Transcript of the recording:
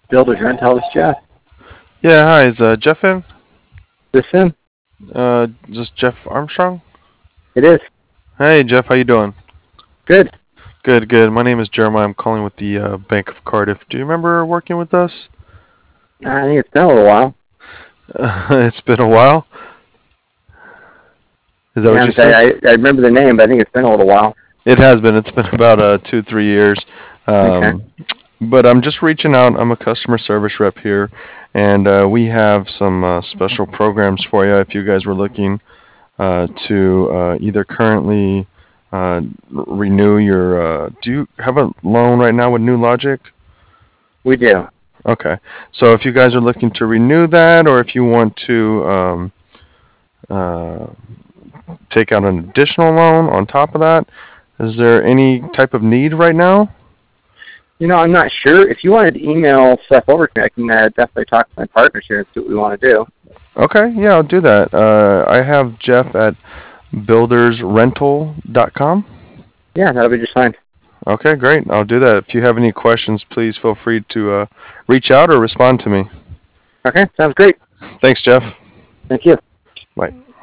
Builder's Rental, this Jeff. Yeah, hi, is Jeff in? This him? Just Jeff Armstrong? It is. Hey, Jeff, how you doing? Good. Good, good. My name is Jeremiah. I'm calling with the Bank of Cardiff. Do you remember working with us? I think it's been a little while. It's been a while. Is that Yeah, what you said? I remember the name, but I think it's been a little while. It has been. It's been about 2, 3 years. Okay. Um, but I'm just reaching out. I'm a customer service rep here, and we have some special programs for you if you guys were looking to either currently renew your. Do you have a loan right now with New Logic? We do. Okay, so if you guys are looking to renew that, or if you want to uh, take out an additional loan on top of that, is there any type of need right now? I'm not sure. If you wanted to email stuff over to me, I can definitely talk to my partners here and see what we want to do. Okay, yeah, I'll do that. I have Jeff at buildersrental.com. Yeah, that'll be just fine. Okay, great. I'll do that. If you have any questions, please feel free to reach out or respond to me. Okay, sounds great. Thanks, Jeff. Thank you. Bye.